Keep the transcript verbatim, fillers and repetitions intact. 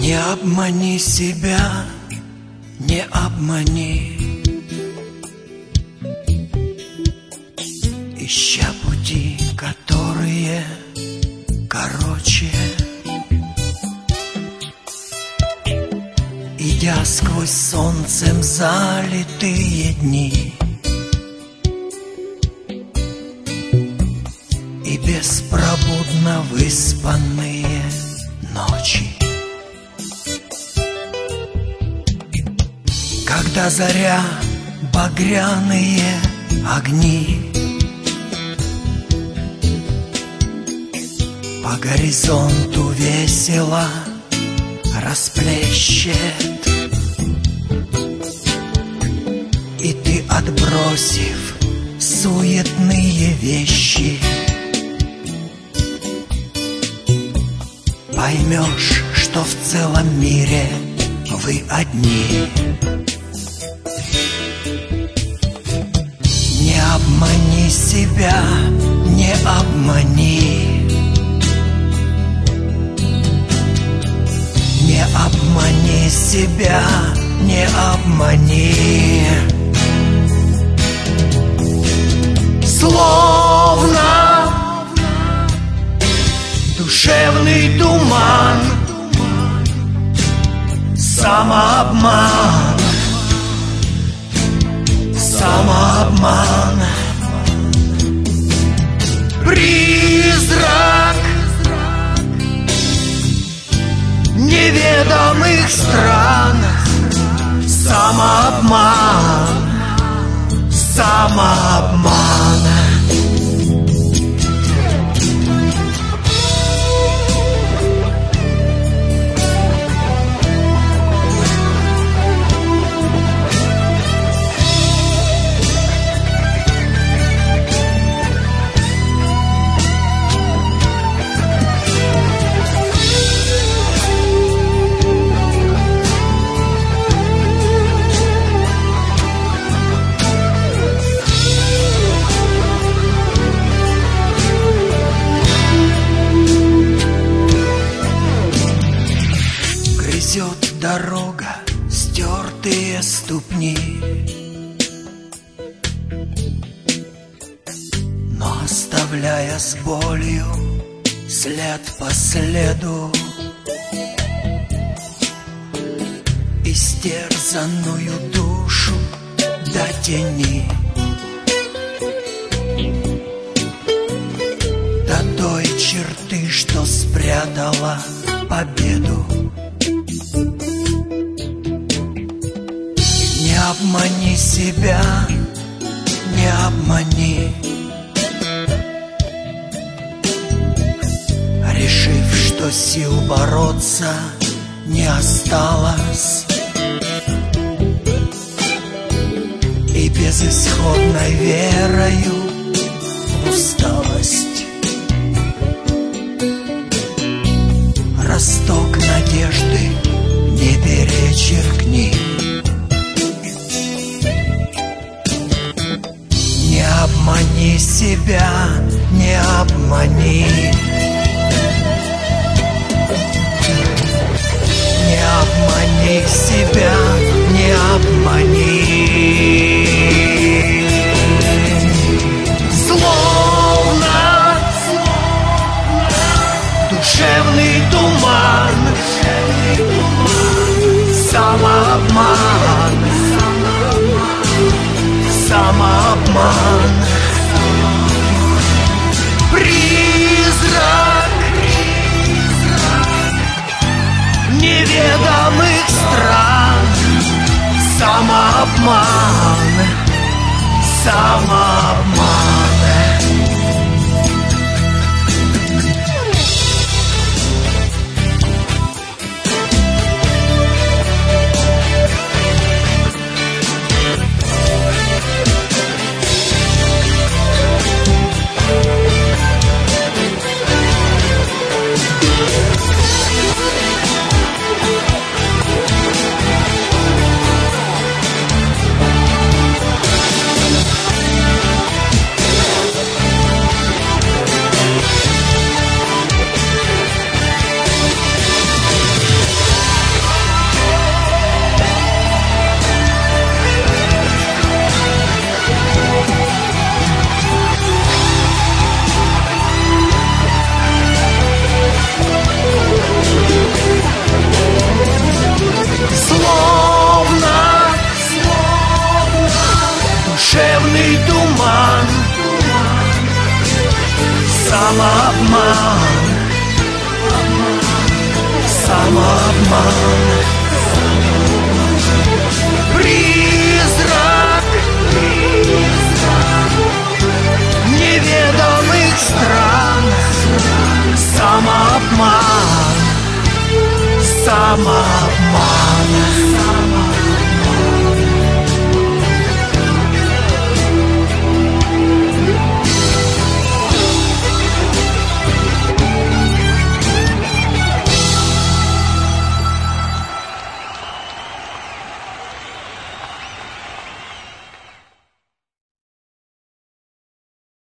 Не обмани себя, не обмани, ища пути, которые короче. Идя сквозь солнцем залитые дни и беспробудно выспанные ночи, когда заря багряные огни по горизонту весело расплещет, и ты, отбросив суетные вещи, поймешь, что в целом мире вы одни. Не обмани себя, не обмани, не обмани себя, не обмани. Словно душевный туман, самообман, самообман. Призрак неведомых стран, самообман, самообман. Грызет дорога стертые ступни, но оставляя с болью след по следу, истерзанную душу до тени, до той черты, что спрятала победу. Не обмани себя, не обмани, решив, что сил бороться не осталось, и безысходной верою в усталость росток надежды не перечеркни. Не обмани себя, не обмани, не обмани себя, не обмани. Словно душевный туман, самообман, самообман. Призрак неведомых стран, самообман, самообман. Самообман, самообман,